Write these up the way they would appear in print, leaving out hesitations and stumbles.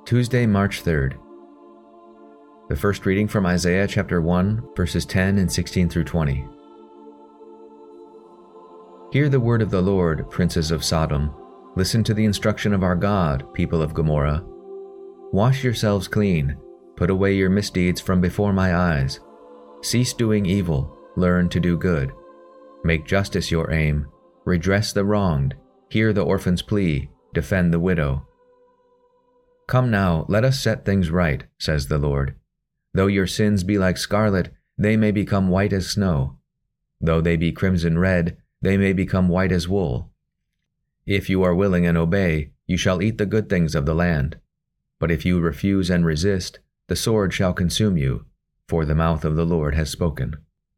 Tuesday, March 3rd. The first reading from Isaiah chapter 1, verses 10 and 16 through 20. Hear the word of the Lord, princes of Sodom. Listen to the instruction of our God, people of Gomorrah. Wash yourselves clean. Put away your misdeeds from before my eyes. Cease doing evil. Learn to do good. Make justice your aim. Redress the wronged. Hear the orphan's plea. Defend the widow. Come now, let us set things right, says the Lord. Though your sins be like scarlet, they may become white as snow. Though they be crimson red, they may become white as wool. If you are willing and obey, you shall eat the good things of the land. But if you refuse and resist, the sword shall consume you, for the mouth of the Lord has spoken.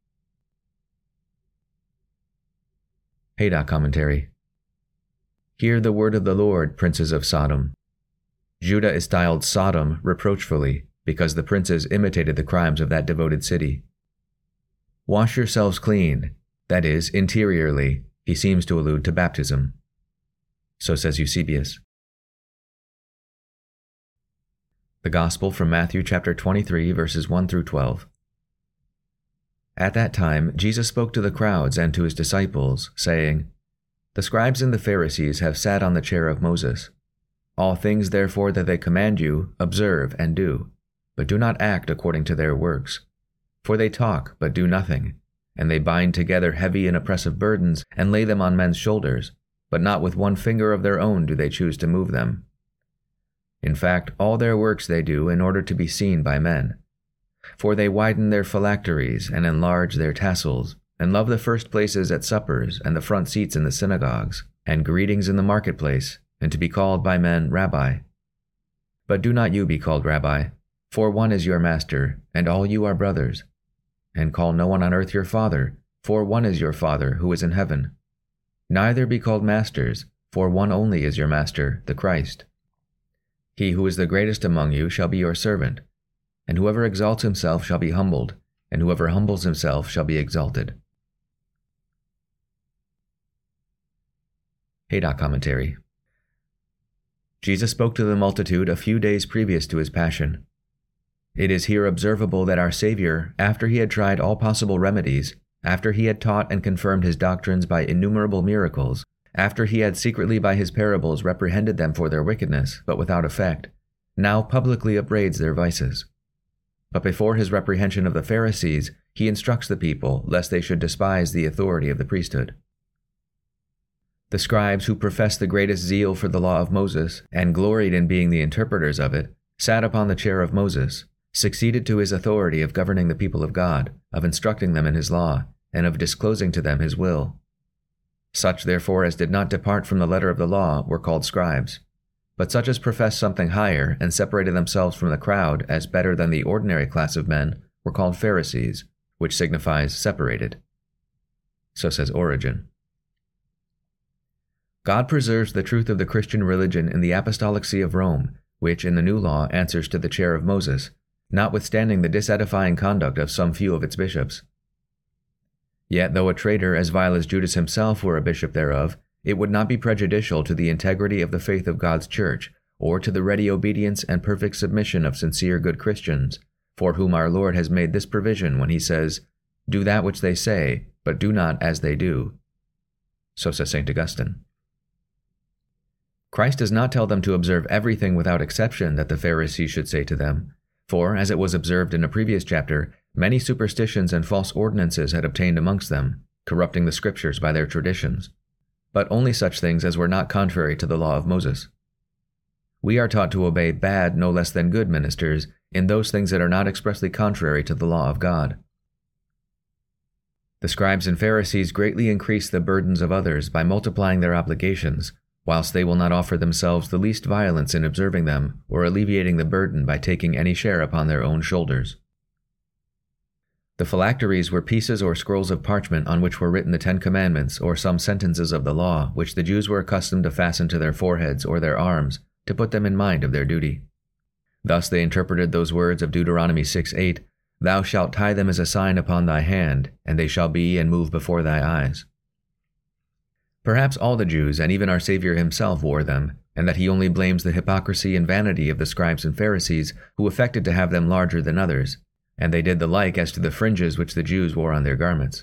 Haydock Commentary. Hear the word of the Lord, princes of Sodom. Judah is styled Sodom reproachfully, because the princes imitated the crimes of that devoted city. Wash yourselves clean, that is, interiorly. He seems to allude to baptism. So says Eusebius. The Gospel from Matthew chapter 23, verses 1 through 12. At that time, Jesus spoke to the crowds and to his disciples, saying, The scribes and the Pharisees have sat on the chair of Moses. All things therefore that they command you, observe and do, but do not act according to their works. For they talk, but do nothing, and they bind together heavy and oppressive burdens, and lay them on men's shoulders, but not with one finger of their own do they choose to move them. In fact, all their works they do in order to be seen by men. For they widen their phylacteries and enlarge their tassels, and love the first places at suppers and the front seats in the synagogues, and greetings in the marketplace, and to be called by men Rabbi. But do not you be called Rabbi, for one is your master, and all you are brothers. And call no one on earth your father, for one is your Father who is in heaven. Neither be called masters, for one only is your master, the Christ. He who is the greatest among you shall be your servant, and whoever exalts himself shall be humbled, and whoever humbles himself shall be exalted. Haydock Commentary. Jesus spoke to the multitude a few days previous to his passion. It is here observable that our Savior, after he had tried all possible remedies, after he had taught and confirmed his doctrines by innumerable miracles, after he had secretly by his parables reprehended them for their wickedness, but without effect, now publicly upbraids their vices. But before his reprehension of the Pharisees, he instructs the people lest they should despise the authority of the priesthood. The scribes, who professed the greatest zeal for the law of Moses, and gloried in being the interpreters of it, sat upon the chair of Moses, succeeded to his authority of governing the people of God, of instructing them in his law, and of disclosing to them his will. Such, therefore, as did not depart from the letter of the law were called scribes, but such as professed something higher and separated themselves from the crowd as better than the ordinary class of men were called Pharisees, which signifies separated. So says Origen. God preserves the truth of the Christian religion in the Apostolic See of Rome, which in the New Law answers to the chair of Moses, notwithstanding the disedifying conduct of some few of its bishops. Yet though a traitor as vile as Judas himself were a bishop thereof, it would not be prejudicial to the integrity of the faith of God's church, or to the ready obedience and perfect submission of sincere good Christians, for whom our Lord has made this provision when he says, Do that which they say, but do not as they do. So says St. Augustine. Christ does not tell them to observe everything without exception that the Pharisees should say to them, for, as it was observed in a previous chapter, many superstitions and false ordinances had obtained amongst them, corrupting the Scriptures by their traditions, but only such things as were not contrary to the law of Moses. We are taught to obey bad no less than good ministers in those things that are not expressly contrary to the law of God. The scribes and Pharisees greatly increase the burdens of others by multiplying their obligations, whilst they will not offer themselves the least violence in observing them or alleviating the burden by taking any share upon their own shoulders. The phylacteries were pieces or scrolls of parchment on which were written the 10 Commandments or some sentences of the law which the Jews were accustomed to fasten to their foreheads or their arms to put them in mind of their duty. Thus they interpreted those words of Deuteronomy 6:8, Thou shalt tie them as a sign upon thy hand, and they shall be and move before thy eyes. Perhaps all the Jews, and even our Savior himself, wore them, and that he only blames the hypocrisy and vanity of the scribes and Pharisees, who affected to have them larger than others, and they did the like as to the fringes which the Jews wore on their garments.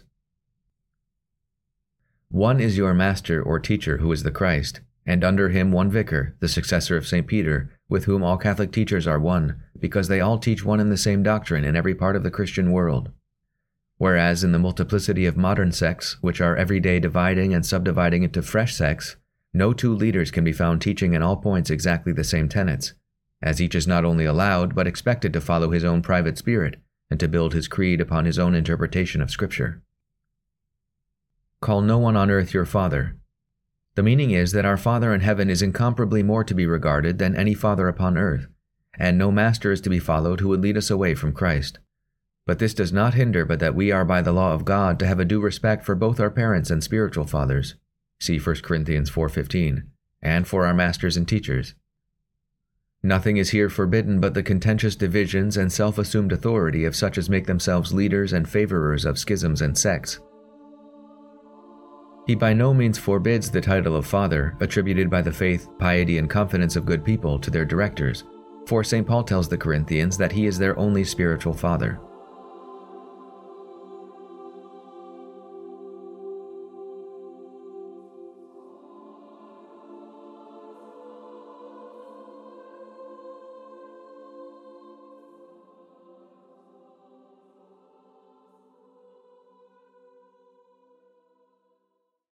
One is your master or teacher, who is the Christ, and under him one vicar, the successor of St. Peter, with whom all Catholic teachers are one, because they all teach one and the same doctrine in every part of the Christian world. Whereas in the multiplicity of modern sects, which are every day dividing and subdividing into fresh sects, no two leaders can be found teaching in all points exactly the same tenets, as each is not only allowed but expected to follow his own private spirit and to build his creed upon his own interpretation of Scripture. Call no one on earth your father. The meaning is that our Father in heaven is incomparably more to be regarded than any father upon earth, and no master is to be followed who would lead us away from Christ. But this does not hinder but that we are by the law of God to have a due respect for both our parents and spiritual fathers, see 1 Corinthians 4:15, and for our masters and teachers. Nothing is here forbidden but the contentious divisions and self-assumed authority of such as make themselves leaders and favorers of schisms and sects. He by no means forbids the title of father, attributed by the faith, piety, and confidence of good people to their directors, for St. Paul tells the Corinthians that he is their only spiritual father.